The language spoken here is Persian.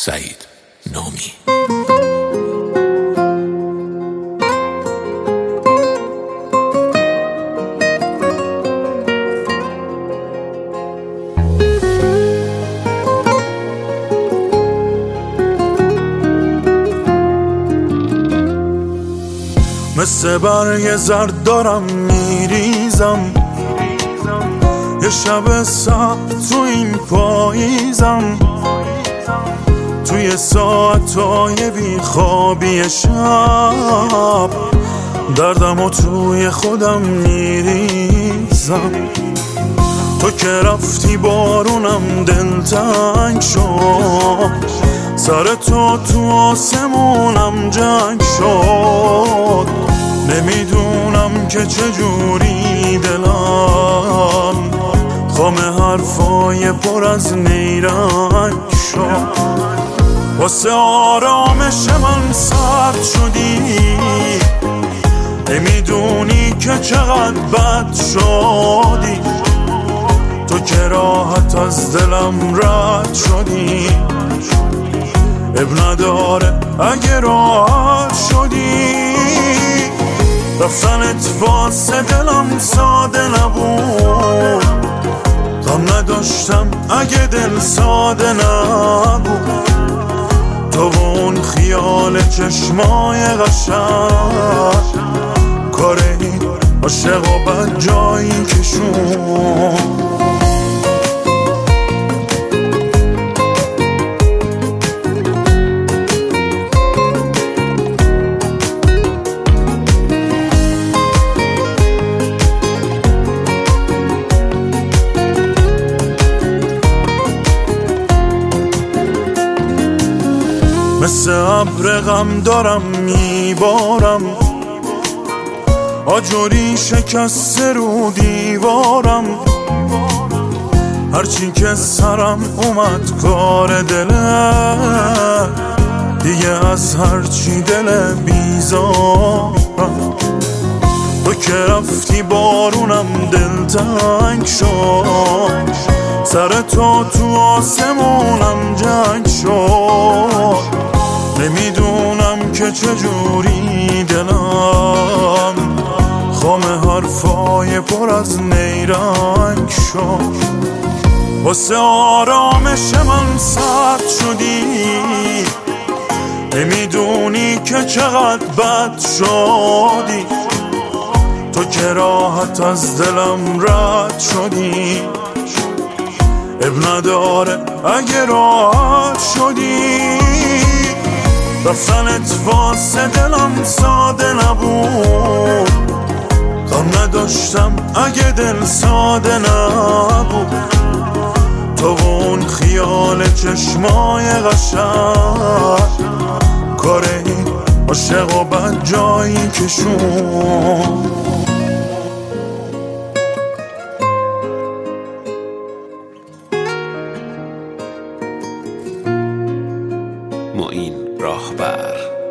سعید نامی. مثل برگ زرد دارم میریزم، یه شب سبت تو این پاییزم، توی ساعتای بیخوابی شب دردم و توی خودم میریزم. تو که رفتی بارونم دلتنگ شد، سر تو آسمونم جنگ شد. نمیدونم که چجوری دلم خام حرفای پر از نیرنگ شد. واسه آرامش من سرد شدی، نمیدونی که چقدر بد شدی. تو که راحت از دلم رد شدی، اب نداره اگه راحت شدی. رفتنت واسه دلم ساده نبود، غم نداشتم اگه دل ساده نبود. تو و اون خیال چشمای قشنگ کار این عاشق و بد جایی کشون. مثل ابر غم دارم میبارم، آجوری شکسته رو دیوارم. هرچی که سرم اومد کار دله، دیگه از هرچی دل بیزارم. تو که رفتی بارونم دلتنگ شد، سر تو آسمونم جنگ شد. نمیدونم که چجوری دلم خام حرفای پر از نیرنگ شد. واسه آرامش من سرد شدی، نمیدونی که چقدر بد شدی. تو که راحت از دلم رد شدی، اب نداره اگه راحت شدی. رفتنت واسه دلم ساده نبود، غم نداشتم اگه دل ساده نبود. تو و اون خیال چشمای قشنگ کار این عاشق و بد جایی کشون. معین راهبر.